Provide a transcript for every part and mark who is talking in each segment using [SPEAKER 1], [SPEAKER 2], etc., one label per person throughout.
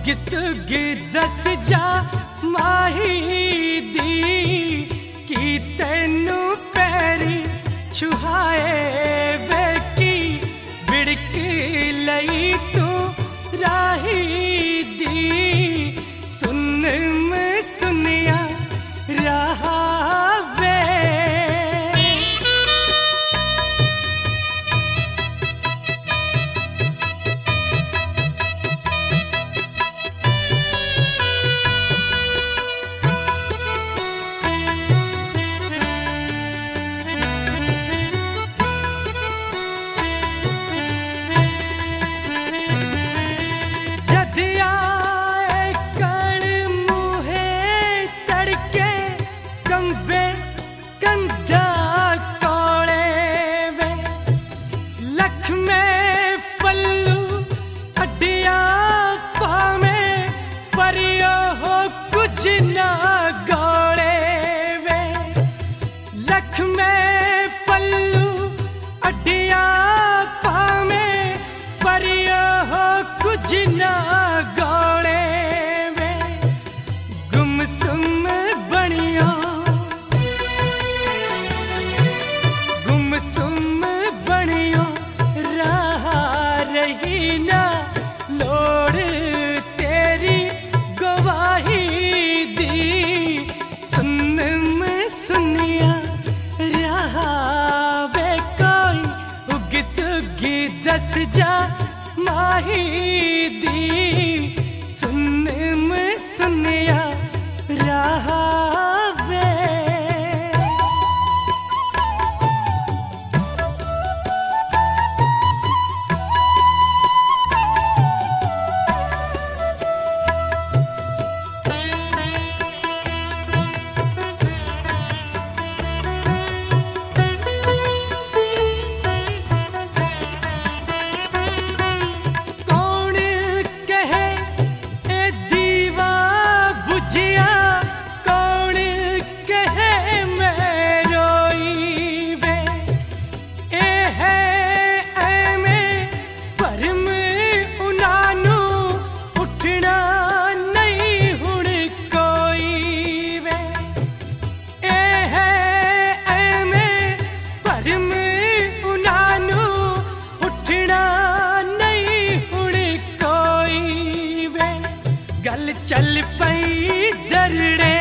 [SPEAKER 1] Swiggy दस जा माही दी कि तेनू पैरी छुहाए वे की बिड़क लई तू राही दी सुन में सुनिया रहा वे। दस जा माही दी सुन में सुनिया रहा वे। गल चल पई दरड़े,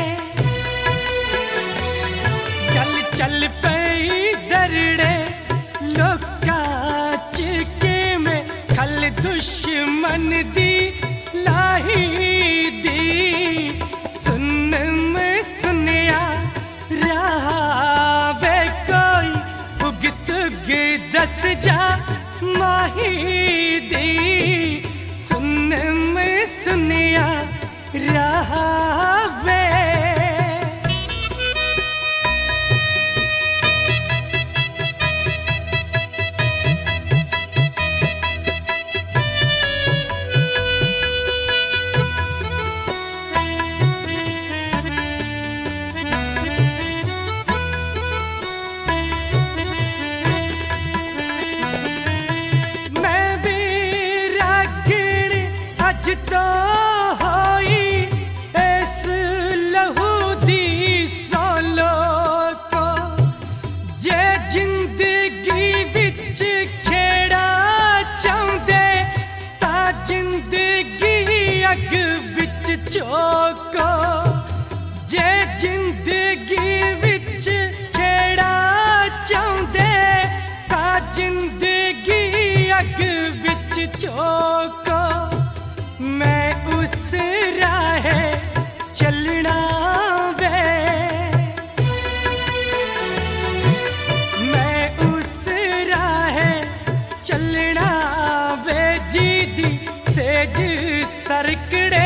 [SPEAKER 1] गल चल पई दरड़े लोका चिके में खल दुश्मन दी लाही दी सुन में सुनिया रहा वे कोई उग सुग दस जा माही दी सुन में सुनिया रहा वे। मैं भी रागिण अज तो चोको जे जिंदगी विच खेड़ा चाहते ता जिंदगी अग विच चोको मैं उस राह चलना वे, मैं उस राह चलना वे जीदी सेज सरकड़े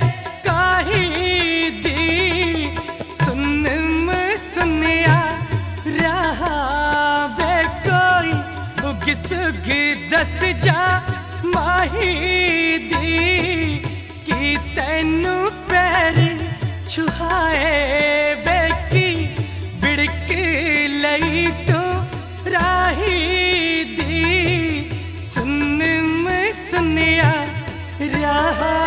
[SPEAKER 1] सुग दस जा माही दी कि तेनू पैर छुहाए वे की बिड़क लई तू राही दी सुन में सुनिया रहा।